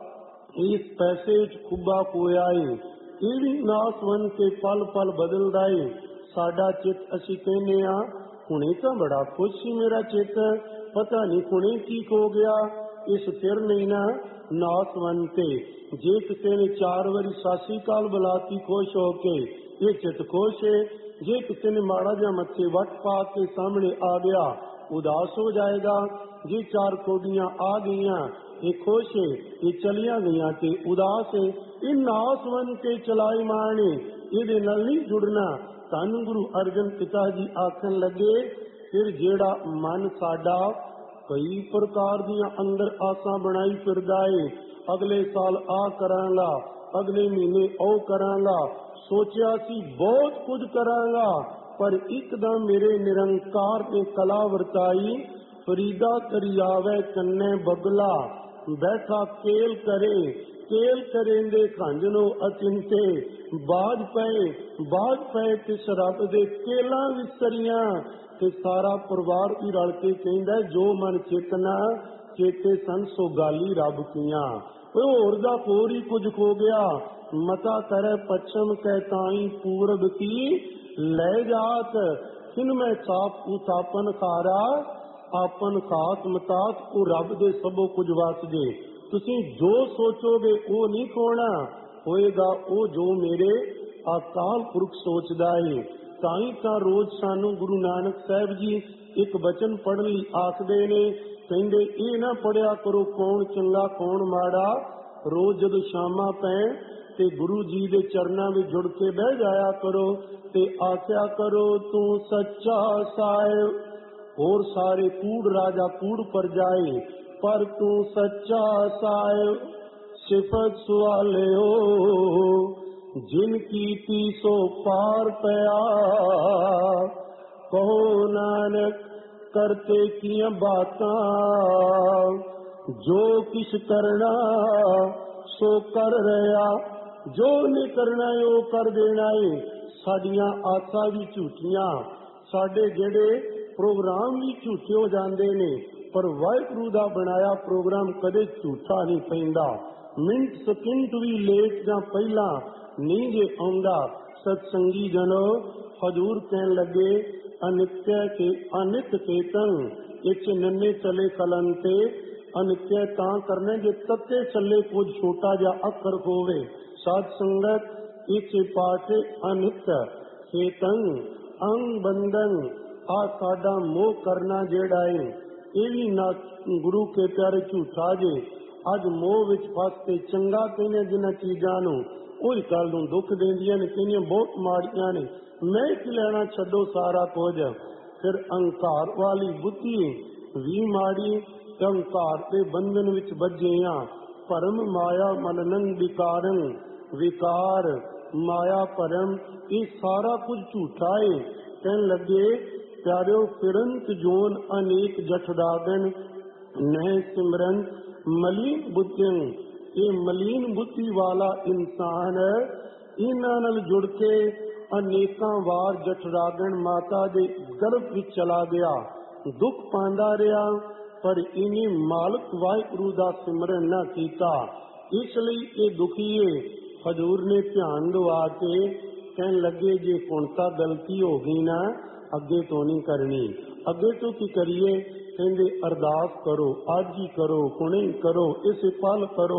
ਇਸ ਪੈਸੇ ਚ ਖੁੱਬਾ ਹੋਇਆ ਏ, ਇਹ ਵੀ ਨਾਸਵੰਨ ਕੇ ਪਲ ਪਲ ਬਦਲਦਾ ਏ। ਸਾਡਾ ਚਿੱਤ ਅਸੀਂ ਕਹਿੰਦੇ ਆ ਹੁਣੇ ਤਾਂ ਬੜਾ ਖੁਸ਼ ਸੀ ਮੇਰਾ ਚਿੱਤ, ਪਤਾ ਨਹੀਂ ਹੁਣੇ ਕੀ ਹੋ ਗਿਆ। ਇਸ ਸਿਰ ਨਹੀਂ ਨਾ ਨਾਸਵੰਨ ਤੇ। ਜੇ ਕਿਸੇ ਨੇ ਚਾਰ ਵਾਰੀ ਸਤਿ ਸ੍ਰੀ ਅਕਾਲ ਬੁਲਾਤੀ ਖੁਸ਼ ਹੋ ਕੇ, ਇਹ ਚਿੱਤ ਖੁਸ਼ ਹੈ। ਜੇ ਕਿਸੇ ਨੇ ਮਾੜਾ ਜਿਹਾ ਮੱਥੇ ਵੱਟ ਪਾ ਕੇ ਸਾਹਮਣੇ ਆ ਗਿਆ, ਉਦਾਸ ਹੋ ਜਾਏਗਾ। ਜੇ ਚਾਰ ਕੋਡੀਆਂ ਆ ਗਈਆਂ, ਇਹ ਖੁਸ਼ ਹੈ, ਇਹ ਚਲੀਆਂ ਗਈਆਂ ਤੇ ਉਦਾਸ ਹੈ। ਇਹ ਨਾਸਵੰਨ ਕੇ ਚਲਾਈ ਮਾਰਨੀ, ਇਹਦੇ ਨਾਲ ਨਹੀਂ ਜੁੜਨਾ। ਧੰਨ ਗੁਰੂ ਅਰਜਨ ਪਿਤਾ ਜੀ ਆਖਣ ਲੱਗੇ ਫਿਰ ਜਿਹੜਾ ਮਨ ਸਾਡਾ ਕਈ ਪ੍ਰਕਾਰ ਦੀਆਂ ਅੰਦਰ ਆਸਾਂ ਬਣਾਈ ਫਿਰਦਾ ਏ, ਅਗਲੇ ਸਾਲ ਆ ਕਰਾਂਗਾ, ਅਗਲੇ ਮਹੀਨੇ ਉਹ ਕਰਾਂਗਾ, ਸੋਚਿਆ ਸੀ ਬਹੁਤ ਕੁਝ ਕਰਾਂਗਾ, ਪਰ ਇੱਕਦਮ ਮੇਰੇ ਨਿਰੰਕਾਰ ਨੇ ਕਲਾ ਵਰਤਾਈ। ਫਰੀਦਾ ਕਰਿਆਵੇ ਕੰਨੇ ਬਗਲਾ, ਬੈਠਾ ਕੇਲ ਕਰੇ, ਕੇਲ ਕਰੇਂਦੇ ਖੰਜਨੋ ਅਚਿੰਤੇ। ਬਾਜ ਪਏ ਬਾਜ ਪਏ ਤਿਸ ਰੱਬ ਦੇ ਕੇਲਾਂ ਵਿਸਰੀਆਂ। ਤੇ ਸਾਰਾ ਪਰਿਵਾਰ ਵੀ ਰਲ ਕੇ ਕਹਿੰਦਾ ਜੋ ਮਨ ਚੇਤਨਾ ਚੇਤੇ ਸਨ ਸੋ ਗਾਲੀ ਰੱਬ ਕੀਆਂ। ਹੋਰ ਦਾ ਹੋਰ ਹੀ ਕੁਝ ਹੋ ਗਿਆ। ਮਤਾ ਕਰੇ ਪੱਛਮ ਕਹਿ ਤਾਈ ਪੂਰਬ ਕੀ ਲੈ ਜਾਤ। ਕਿਨ ਮੈਂ ਸਾਪ ਉਤਾਪਨ ਖਾਰਾ ਆਪਨ ਖਾਤ ਮਤਾਤ। ਉਹ ਰੱਬ ਦੇ ਸਭੋ ਕੁਝ ਵਸ ਜੇ। ਤੁਸੀਂ ਜੋ ਸੋਚੋਗੇ ਉਹ ਨਹੀਂ ਹੋਣਾ, ਹੋਏਗਾ ਉਹ ਜੋ ਮੇਰੇ ਅਕਾਲ ਪੁਰਖ ਸੋਚਦਾ ਏ। ताई तां रोज सानू गुरु नानक साहब जी एक बचन पढ़न लई आखदे ने, कहंदे ये ना पढ़िया करो कौन चंगा कौन माड़ा। रोज जदों शामां पैण ते गुरु जी दे चरनां विच जुड़ के बह जाया करो ते आख्या करो तू सच्चा साहिब। और सारे कूड़ राजा कूड़ पर जाए पर तू सच्चा साहिब। सिफत सुआलियो जिन कीती सो पार पया, कहो नानक करते किया बातां। जो किश करना सो कर रहा, जो नहीं करना है वो कर देना है। साडियां आसां भी झूठियां, साडे जेड़े प्रोग्राम भी झूठे हो जाते ने, पर वाहिगुरू दा बनाया प्रोग्राम कदे झूठा नहीं पैंदा। मिंट सकिंट भी लेट जां पहला नहीं जे आउंदा। सत्संगी जनो हजूर कहन लगे अनित्य के अनित चेतन इच नन्हे चले कलंते। अनित्य तां करने जे तत्ते चले कुछ छोटा जा अखर होवे। साध संगत इच पाठ अनित चेतन अंग बंधन आ साडा मोह करना जेड़ा है ये भी ना गुरु के प्यारे झूठा जे। अज मोह विच फस के चंगा कहने जिन्हां चीजां नूं ओही कल नूं दुख देंदियां ने, कहनियां बहुत माड़ियां ने, मैं की लेना छड्डो सारा कुछ। फिर अहंकार वाली बुद्धि भी माड़ी, अहंकार के बंधन विच बजे हां। भरम माया मननं विकारं, विकार माया भरम ये सारा कुछ झूठा है। कहन लगे प्यारिओ फिरंत जोन अनेक जठदागन नह सिमरन मलीन बुद्धिं। ये मलीन बुद्धि वाला इंसान इन्हां नाल जुड़ के अनेकां वार जठरागन माता दे गर्भ विच चला गया, दुख पांदा रहा, पर इन्हीं मालक वाहिगुरू दा सिमरन न कीता, इसलिए ये दुखी है। हजूर ने ध्यान दवा के कहन लगे जे हुण तां गलती हो गई ना, अगे तो नहीं करनी। अगे तो की करिए? कहंदे अरदास करो, आज ही करो, हुणे ही करो, इस पल करो।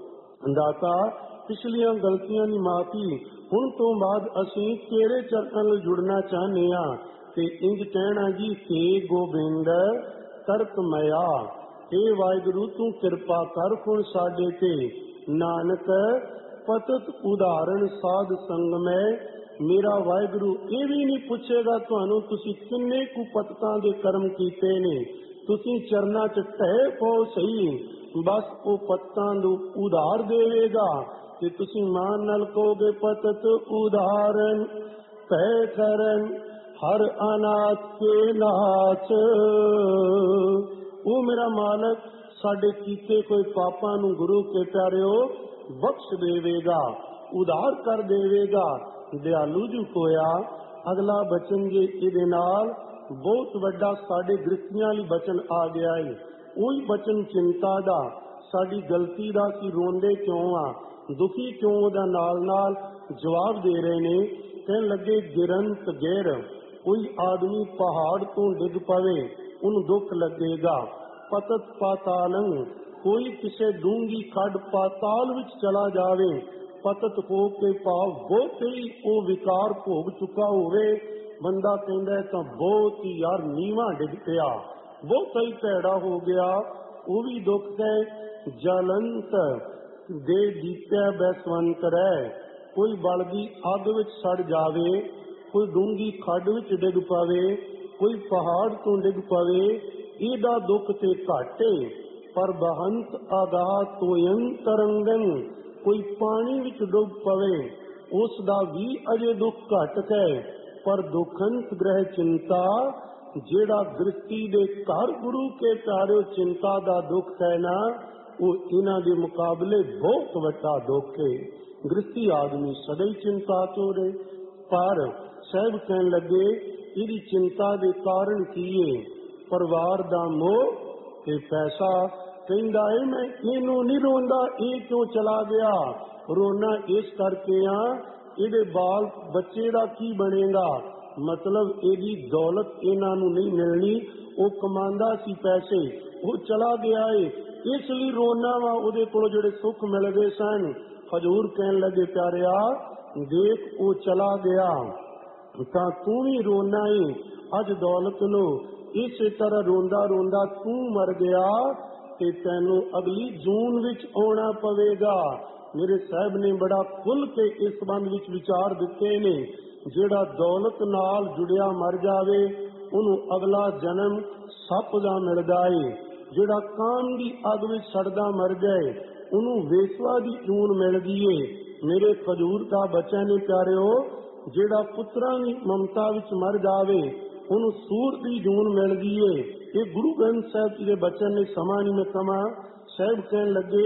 दाता पिछलियां गलतियां दी माफी, हुण तो बाद असीं तेरे चरणां नाल जुड़ना चाहने हां ते इंज कहना जी हे गोबिंद करत मया। हे वाहिगुरू तू किरपा कर हुण साडे ते। नानक पतत उदाहरण साध संग में। मेरा वाहिगुरू ये भी नहीं पुछेगा तुहानू तुसी किन्ने कु पततां दे कर्म कीते ने, तुसी चरना च ढह पाओ सही, बस वो पततां दू उधार देवेगा कि तुसी मान नाल कहोगे पतत उदाहरण तय करन हर अनाथ के नाथ। वो मेरा मालक साडे कीते कोई पापां नू गुरु के प्यारिओ बख्श देवेगा, उधार कर देवेगा। दयालु जी होया। अगला बचन जे इहदे नाल बहुत वड्डा साडे गृहस्थियां लई बचन आ गया है। ओही बचन चिंता दा, साडी गलती दा सी रोंदे क्यों आ, दुखी क्यों ओदा नाल नाल जवाब दे रहे ने। कहन लगे गिरंत गिर, कोई आदमी पहाड़ तो डिग पवे उन दुख लगेगा। पतत पातालं, कोई किसे डूंगी खड पाताल विच चला जावे, पतत हो के भाव बहुत ही वो विकार भोग चुका होवे, बंदा कहंदा तां बहुत ही यार नीवा डिग पिया, बहुत ही भैड़ा हो गया, वो भी दुख है। जलंत दे दीपै बैसवंत रह, कोई बलदी अग विच सड़ जावे, कोई डूंगी खड विच डिग पवे, कोई पहाड़ तो डिग पवे, इहदा दुख ते घट है। पर बहंत आगाह तोयं तरंगन, कोई पानी विच डुब पवे उसदा भी अजे दुख घट है। पर दुखंत ग्रह चिंता, जेड़ा गृहस्थी दे घर गुरु के प्यारे चिंता दा दुख है ना, वो इन्हां दे मुकाबले बहुत वड्डा दुख है। गृहस्थी आदमी सदैव चिंता तो रहे, पर साहब कहन लगे इहदी चिंता दे कारण की है? परिवार दा मोह ते पैसा। कहंदा है मैं इनू नहीं रोंदा, ये क्यों चला गया? रोना इस करके आ इहदे बाल बच्चे दा की बनेगा, मतलब इहदी दौलत इन्हां नू नहीं मिलनी, वो कमांदा सी पैसे, वो चला गया है, इसलिए रोना वा उहदे कोलों जिहड़े सुख मिलदे सन। हजूर कहन लगे प्यारिया देख वो चला गया, ਤਾਂ ਤੂੰ ਵੀ ਰੋਣਾ ਈ ਅੱਜ ਦੌਲਤ ਨੂੰ। ਇਸੇ ਤਰ੍ਹਾਂ ਰੋਂਦਾ ਰੋਂਦਾ ਤੂੰ ਮਰ ਗਿਆ ਤੇ ਤੈਨੂੰ ਅਗਲੀ ਜੂਨ ਵਿੱਚ ਆਉਣਾ ਪਵੇਗਾ। ਮੇਰੇ ਸਾਹਿਬ ਨੇ ਬੜਾ ਖੁੱਲ ਕੇ ਇਸ ਸੰਬੰਧ ਵਿੱਚ ਵਿਚਾਰ ਦਿੱਤੇ ਨੇ। ਜਿਹੜਾ ਦੌਲਤ ਨਾਲ ਜੁੜਿਆ ਮਰ ਜਾਵੇ ਉਹਨੂੰ ਅਗਲਾ ਜਨਮ ਸੱਪ ਦਾ ਮਿਲਦਾ ਏ। ਜਿਹੜਾ ਕਾਮ ਦੀ ਅੱਗ ਵਿੱਚ ਸੜਦਾ ਮਰ ਜਾਏ ਉਹਨੂੰ ਵੇਸਵਾ ਦੀ ਜੂਨ ਮਿਲਦੀ ਏ। ਮੇਰੇ ਖਜੂਰ ਦਾ ਬੱਚਾ ਨੇ ਪਿਆਰਿਓ, ਜਿਹੜਾ ਪੁੱਤਰਾਂ ਦੀ ਮਮਤਾ ਵਿੱਚ ਮਰ ਜਾਵੇ ਉਹਨੂੰ ਸੂਰ ਦੀ ਜੂਨ ਮਿਲਦੀ ਏ। ਇਹ ਗੁਰੂ ਗ੍ਰੰਥ ਸਾਹਿਬ ਜੀ ਦੇ ਬਚਨ ਨੇ। ਸਮਾਂ ਨਹੀਂ ਮੈਂ ਕਵਾਂ। ਸਾਹਿਬ ਕਹਿਣ ਲੱਗੇ,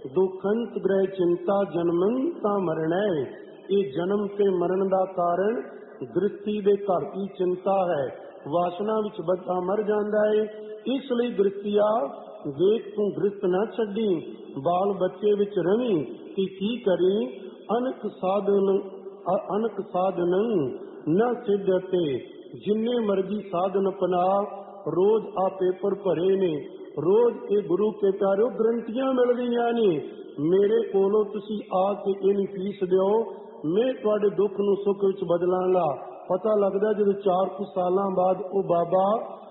ਦੁਖੰਤ ਗ੍ਰਹਿ ਚਿੰਤਾ ਜਨਮੰ ਤਾਂ ਮਰਣਾ। ਇਹ ਜਨਮ ਤੇ ਮਰਨ ਦਾ ਕਾਰਨ ਗ੍ਰਸਤੀ ਦੇ ਘਰ ਦੀ ਚਿੰਤਾ ਹੈ। ਵਾਸਨਾ ਵਿੱਚ ਬੰਦਾ ਮਰ ਜਾਂਦਾ ਹੈ। ਇਸ ਲਈ ਗ੍ਰਸਤੀਆ ਵੇਖ ਤੂੰ ਗ੍ਰਸਤ ਨਾ ਛੱਡੀ, ਬਾਲ ਬੱਚੇ ਵਿੱਚ ਰਵੀ ਕਿ ਕੀ ਕਰੀ। ਅਨਕ ਸਾਧਨ ਅਨਕ ਸਾਧਨ ਨਾ ਸਿੱਧਤੇ, ਜਿੰਨੇ ਮਰਜੀ ਸਾਧਨ ਅਪਣਾ। ਰੋਜ਼ ਆ ਪੇਪਰ ਭਰੇ ਨੇ, ਰੋਜ਼ ਇਹ ਗੁਰੂ ਕੇ ਪਿਆਰਿਓ ਗਰੰਟੀਆਂ ਮਿਲ ਰਹੀਆਂ ਨੇ। ਮੇਰੇ ਕੋਲੋਂ ਤੁਸੀਂ ਆ ਕੇ ਇਹਨੀ ਫੀਸ ਦਿਓ, ਮੈਂ ਤੁਹਾਡੇ ਦੁੱਖ ਨੂੰ ਸੁੱਖ ਵਿੱਚ ਬਦਲਾਂਗਾ। ਪਤਾ ਲੱਗਦਾ ਜਦੋਂ ਚਾਰ ਕੁ ਸਾਲਾਂ ਬਾਅਦ ਉਹ ਬਾਬਾ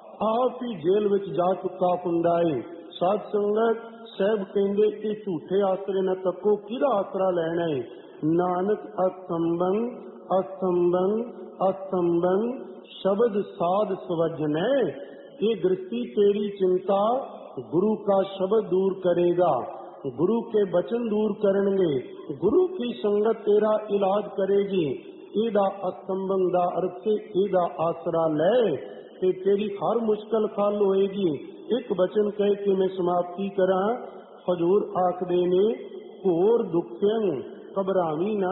ਆਪ ਹੀ ਜੇਲ੍ਹ ਵਿੱਚ ਜਾ ਚੁੱਕਾ ਹੁੰਦਾ ਏ। ਸਾਧ ਸੰਗਤ ਸਾਹਿਬ ਕਹਿੰਦੇ ਕਿ ਝੂਠੇ ਆਸਰੇ ਨਾ ਤੱਕੋ, ਕਿਹਦਾ ਆਸਰਾ ਲੈਣਾ ਏ। ਨਾਨਕ ਅਸਤੰਬੰ ਅਸਤੰਬੰ ਅਸਤੰਬੰ ਸ਼ਬਦ ਸਾਧ ਸਵਜਨੈ। ये गृहस्थी तेरी चिंता गुरु का शब्द दूर करेगा, गुरु के वचन दूर करेंगे, गुरु की संगत तेरा इलाज करेगी। ਇਹਦਾ ਅਸਤੰਬੰ ਦਾ ਅਰਥ ਇਹਦਾ ਆਸਰਾ ਲੈ ਤੇ ਤੇਰੀ ਹਰ ਮੁਸ਼ਕਲ ਹੱਲ ਹੋਏਗੀ। ਇੱਕ ਬਚਨ ਕਹਿ ਕੇ ਮੈਂ ਸਮਾਪਤੀ ਕਰਾਂ। ਹਜ਼ੂਰ ਆਖਦੇ ਨੇ, ਘੋਰ ਦੁੱਖਾਂ ਘਬਰਾਵੀ ਨਾ,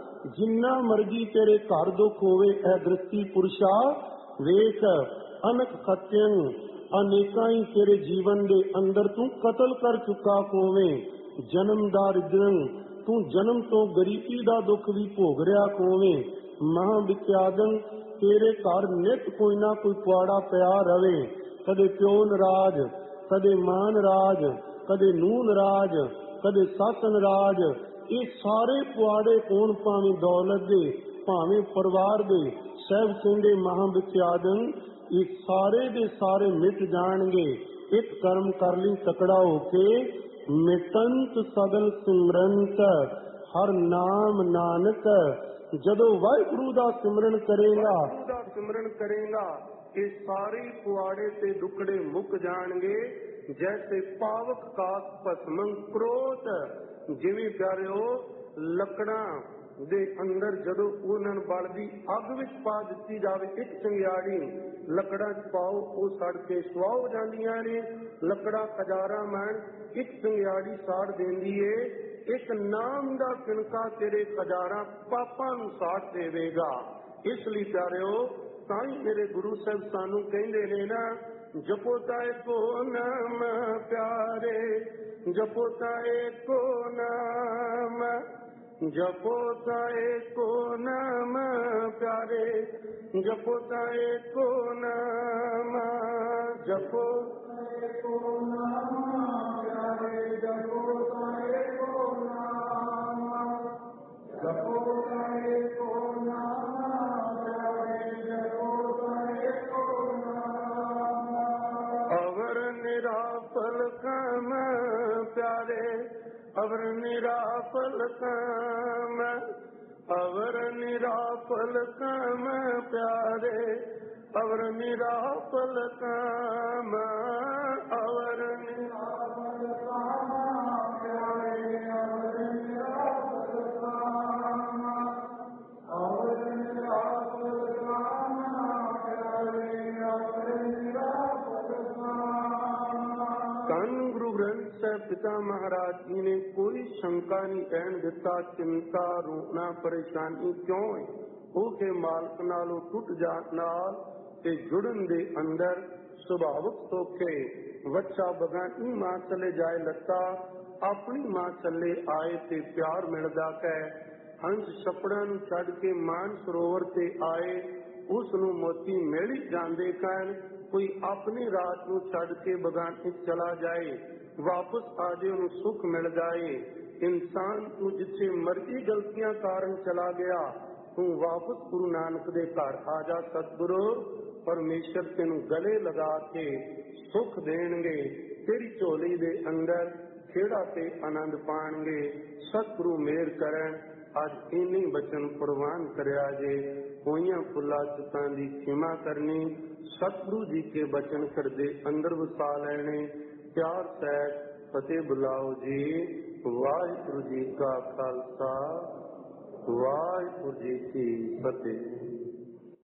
ਜਿੰਨਾ ਮਰਜੀ ਤੇਰੇ ਘਰ ਦੁੱਖ ਹੋਵੇ ਐ ਗ੍ਰਸਤੀ ਪੁਰਸ਼ਾ ਵੇਖ। ਅਨਕ ਖਤਿਆਂ ਅਨੇਕਾਂ ਹੀ ਤੇਰੇ ਜੀਵਨ ਦੇ ਅੰਦਰ ਤੂੰ ਕਤਲ ਕਰ ਚੁੱਕਾ ਹੋਵੇਂ। ਜਨਮ ਦਾ ਰਿਦਰੰ, ਤੂੰ ਜਨਮ ਤੋਂ ਗਰੀਬੀ ਦਾ ਦੁੱਖ ਵੀ ਭੋਗ ਰਿਹਾ ਹੋਵੇਂ। ਮਹਾਂ ਵਿਖਿਆਦੰ, ਤੇਰੇ ਘਰ ਨਿਤ ਕੋਈ ਨਾ ਕੋਈ ਪੁਆੜਾ ਪਿਆ ਰਵੇ। ਕਦੇ ਪਿਓ ਨਾਰਾਜ਼, ਕਦੇ ਮਾਂ ਨਾਰਾਜ਼, ਕਦੇ ਨੂੰਹ ਨਾਰਾਜ਼, ਕਦੇ ਸੱਸ ਨਾਰਾਜ਼। ਇਹ ਸਾਰੇ ਪੁਆੜੇ ਹੋਣ, ਭਾਵੇਂ ਦੌਲਤ ਦੇ ਭਾਵੇਂ ਪਰਿਵਾਰ ਦੇ। ਸਾਹਿਬ ਕਹਿੰਦੇ ਮਹਾਂ ਵਿਖਿਆਦੰ, ਇਹ ਸਾਰੇ ਦੇ ਸਾਰੇ ਮਿਟ ਜਾਣਗੇ। ਇੱਕ ਕਰਮ ਕਰ ਲਈ ਤਕੜਾ ਹੋ ਕੇ, ਮਿਟੰਤ ਸਗਲ ਸਿਮਰੰਤ ਹਰ ਨਾਮ ਨਾਨਕ। ਜਦੋਂ ਵਾਹਿਗੁਰੂ ਦਾ ਸਿਮਰਨ ਕਰੇਗਾ ਦਾ ਸਿਮਰਨ ਕਰੇਗਾ ਇਹ ਸਾਰੇ ਪੁਆੜੇ ਤੇ ਦੁੱਖੜੇ ਮੁੱਕ ਜਾਣਗੇ। ਜੈਸੇ ਪਾਵਕ ਕਾਸ ਭਸਮੰ ਕ੍ਰੋਧ। ਜਿਵੇਂ ਪਿਆਰਿਓ ਲੱਕੜਾਂ ਦੇ ਅੰਦਰ ਜਦੋਂ ਉਹਨਾਂ ਬਲਦੀ ਅੱਗ ਵਿੱਚ ਪਾ ਦਿੱਤੀ ਜਾਵੇ, ਇੱਕ ਚੰਗਿਆੜੀ ਲੱਕੜਾਂ ਚ ਪਾਓ ਉਹ ਸੜ ਕੇ ਸੁਆਹ ਹੋ ਜਾਂਦੀਆਂ ਨੇ। ਲੱਕੜਾਂ ਹਜ਼ਾਰਾਂ ਮਣ, ਇੱਕ ਚੰਗਿਆੜੀ ਸਾੜ ਦਿੰਦੀ ਏ। ਇੱਕ ਨਾਮ ਦਾ ਕਿਣਕਾ ਤੇਰੇ ਹਜ਼ਾਰਾਂ ਪਾਪਾਂ ਨੂੰ ਸਾੜ ਦੇਵੇਗਾ। ਇਸ ਲਈ ਪਿਆਰਿਓ ਤਾਂ ਹੀ ਮੇਰੇ ਗੁਰੂ ਸਾਹਿਬ ਸਾਨੂੰ ਕਹਿੰਦੇ ਨੇ ਨਾ, ਜਪੋ ਤਾਏ ਕੋ ਨਾਮ ਪਿਆਰੇ, ਜਪੋ ਤਾਏ ਕੋ ਨਾਮ, जपो ताए को नाम प्यारे, जपो ताए को नाम, जपो ताए को नाम प्यारे, जपो ताए को नाम, जपो ताए को नाम प्यारे, जपो ताए को नाम। अवर निराफल काम प्यारे, अवर निराफल काम, अवर निराफल काम प्यारे, अवर निराफल काम, अवर निराफल काम प्यारे, अवर निराफल काम, अवर निराफल काम प्यारे, अवर निराफल काम। धन गुरु ग्रंथ ਸਾਹਿਬ ਪਿਤਾ ਮਹਾਰਾਜ ਜੀ ਨੇ ਕੋਈ ਸ਼ੰਕਾ ਨਹੀਂ ਕਹਿਣ ਦਿੱਤਾ, ਚਿੰਤਾ ਰੋਣਾ ਪਰੇਸ਼ਾਨੀ ਕਿਉਂ ਹੈ। ਉਹ ਕੇ ਮਾਲਕ ਨਾਲੋਂ ਟੁੱਟ ਜਾਣ ਨਾਲ ਤੇ ਜੁੜਨ ਦੇ ਅੰਦਰ ਸੁਭਾਵਕ ਸੋਖੇ ਬੱਚਾ ਬਗਾਨੀ ਮਾਂ ਚਲੇ ਜਾਏ ਲੱਤਾ, ਆਪਣੀ ਮਾਂ ਚੱਲੇ ਆਏ ਤੇ ਪਿਆਰ ਮਿਲਦਾ ਕਹਿ। ਹੰਸ ਛਪੜਾਂ ਨੂੰ ਛੱਡ ਕੇ ਮਾਨ ਸਰੋਵਰ ਤੇ ਆਏ, ਉਸ ਨੂੰ ਮੋਤੀ ਮਿਲ ਹੀ ਜਾਂਦੇ ਕਹਿਣ। ਕੋਈ ਆਪਣੀ ਰਾਤ ਨੂੰ ਛੱਡ ਕੇ ਬਗਾਨੇ ਚਲਾ ਜਾਏ, ਵਾਪਸ ਆ ਜੇ ਉਹਨੂੰ ਸੁੱਖ ਮਿਲ ਜਾਏ। ਇਨਸਾਨ ਤੂੰ ਜਿੱਥੇ ਮਰਜ਼ੀ ਗਲਤੀਆਂ ਕਾਰਨ ਚਲਾ ਗਿਆ, ਤੂੰ ਵਾਪਸ ਗੁਰੂ ਨਾਨਕ ਦੇ ਘਰ ਆ ਜਾ ਸਤਿਗੁਰੂ। ਪਰਮੇਸ਼ਰ ਤੈਨੂੰ ਗਲੇ ਲਗਾ ਕੇ ਸੁਖ ਦੇਣਗੇ, ਤੇਰੀ ਝੋਲੀ ਦੇ ਅੰਦਰ ਖੇੜਾ ਤੇ ਆਨੰਦ ਪਾਣਗੇ। ਸਤਿਗੁਰੂ ਮਿਹਰ ਕਰਨ। ਅੱਜ ਇੰਨੀ ਬਚਨ ਪ੍ਰਵਾਨ ਕਰਿਆ ਜੇ, ਹੋਈਆਂ ਭੁੱਲਾਂ ਚੁੱਕਾਂ ਦੀ ਖਿਮਾ ਕਰਨੀ। ਸਤਿਗੁਰੂ ਜੀ ਕੇ ਬਚਨ ਕਰਦੇ ਅੰਦਰ ਵਸਾ ਲੈਣੇ। ਪਿਆਰ ਸਹਿਤ ਫਤਿਹ ਬੁਲਾਓ ਜੀ। ਵਾਹਿਗੁਰੂ ਜੀ ਕਾ ਖਾਲਸਾ, ਵਾਹਿਗੁਰੂ ਜੀ ਕੀ ਫਤਿਹ।